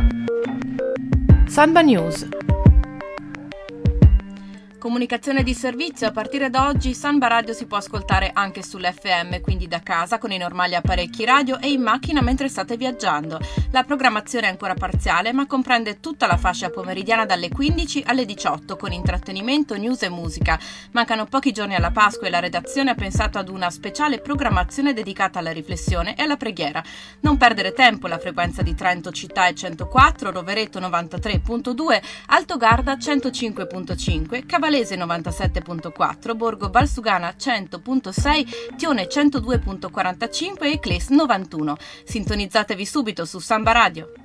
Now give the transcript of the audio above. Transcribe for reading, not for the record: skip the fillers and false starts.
Samba News. Comunicazione di servizio: a partire da oggi Samba Radio si può ascoltare anche sull'FM, quindi da casa con i normali apparecchi radio e in macchina mentre state viaggiando. La programmazione è ancora parziale, ma comprende tutta la fascia pomeridiana dalle 15 alle 18 con intrattenimento, news e musica. Mancano pochi giorni alla Pasqua e la redazione ha pensato ad una speciale programmazione dedicata alla riflessione e alla preghiera. Non perdere tempo: la frequenza di Trento Città è 104, Rovereto 93.2, Altogarda 105.5, Cavalese 97.4, Borgo Valsugana 100.6, Tione 102.45 e Cles 91. Sintonizzatevi subito su Samba Radio.